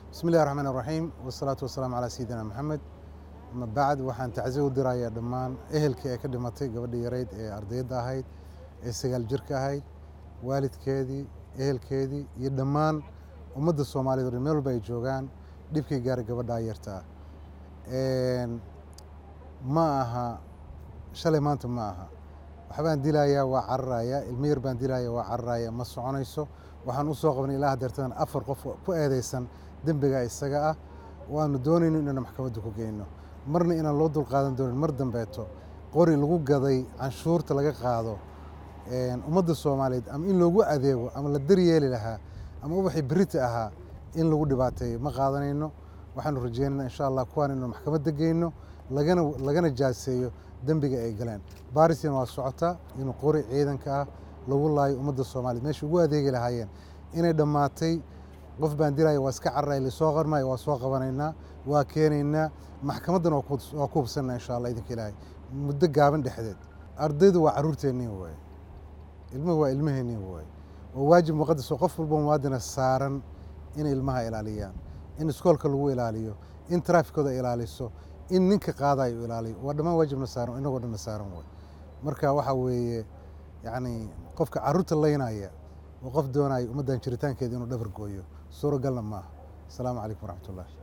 بسم الله الرحمن الرحيم والصلاة والسلام على سيدنا محمد. أما بعد waxaan tacsiyo u dirayaa dhammaan ehelkii ay ka dhimatay gabadhii yareyd ee ardayda ahayd ee 9 jirka ahayd, waalidkeedii, ehelkeedii iyo dhammaan ummadda Soomaaliyeed oo meel walba ay joogaan dhibkii gaaray gabadha yarta ah. Ma aha shalay maanta ma aha. Waxbaan dilayaa waa cararaya, ilmo yar baan dilayaa waa cararaya, ma soconayso. Waxaan u soo qabanay ilaa hadeertan 4 qof ku eedeysan dembiga isaga ah, waanu doonayno inaan maxkamadda ku geyno. Marna inaan loo dul qaadan doonin mar dambeeto qori lagu gaday canshuurta laga qaado ummadda Soomaaliyeed ama in loogu adeego ama la daryeeli lahaa ama wixii birita ahaa in lagu dhibaateeyo ma qaadanayno. Waxaanu rajeynaynaa insha Allah kuwaan inaan maxkamadda geyno lagana jaaseeyo dembiga ay galeen. Baarisina waa socotaa inuu qori ciidanka ah lagu laayo ummadda Soomaaliyeed meesha ugu adeegi lahaayeen inay dhammaatay. qof baan dilaya waa iska carray la soo qarmay waa soo qabanaynaa waa keenaynaa maxkamadan waa ku hubsanaa insha Allah idinka ilaahay muddo gaaban dhexdeed. Ardaydu waa caruurteennii way, ilmuhu waa ilmaheennii way. waa waajib muqaddas oo qof walba muwaadin saaran in ilmaha ilaaliyaan, in iskoolka lagu ilaaliyo, in traafikada ilaaliso, in ninka qaadayo ilaaliyo. waa dhammaan waajibna saaran inagoo dhan saaran way. marka waxa weeye yacni qofka caruurta leynaya oo qof doonaya ummaddan jiritaankeeda inuu dhabar gooyo suuragalna maaha. Asalaamu calaykum waraxmatullaah.